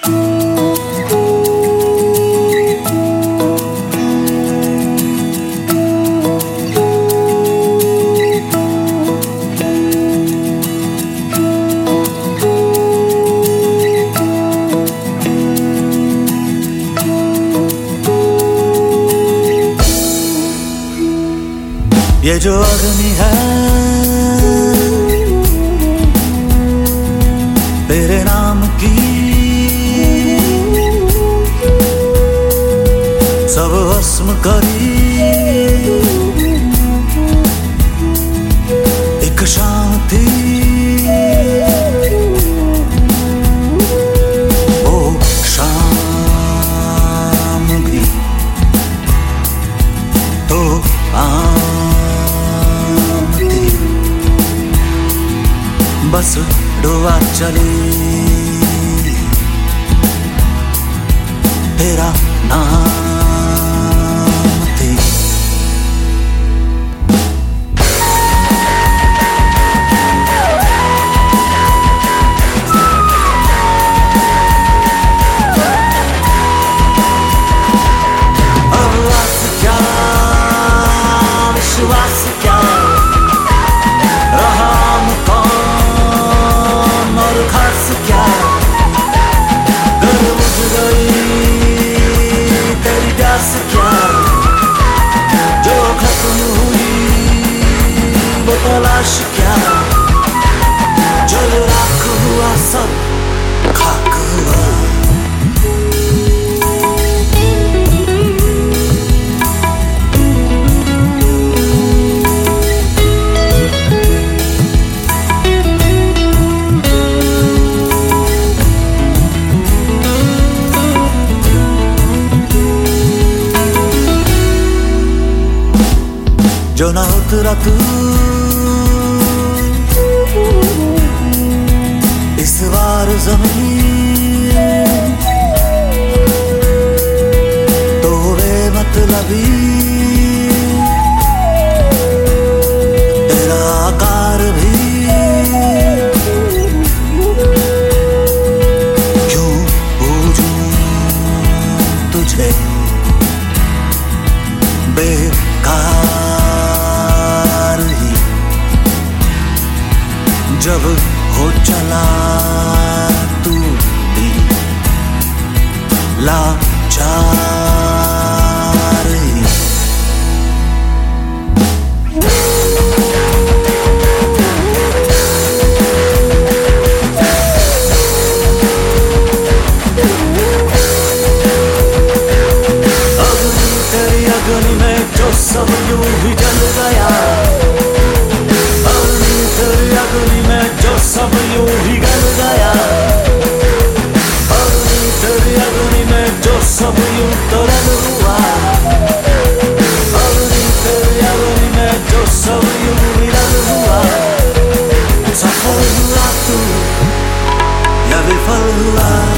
ये जो अग्नि है तेरे नाम की, सब भस्म करी एक शाम थी। वो शाम भी तो बस डुबा चली तेरा नाम थी। अब आस क्या विश्वास क्या रहा खास क्या, घर बुझ गई तेरी प्यास क्या, जो खत्म हुई वो तलाश क्या, जल राख हुआ सब खाक हुआ। जो ना उतरा तू इस बार ज़मीन तो बेमतलबी तेरा आकार भी क्यों पूजूं तुझे बेकार ही, जब हो चला तू भी लाचार ही। अग्नि तेरी अग्नि में जो सब यूं ही जल गया, अग्नि तेरी अग्नि में जो सब यूं ही गल गया, अग्नि तेरी अग्नि में जो सब यूं तरल हुआ, अग्नि तेरी अग्नि में जो सब यूं विरल हुआ। सफल हुआ तू या विफल हुआ।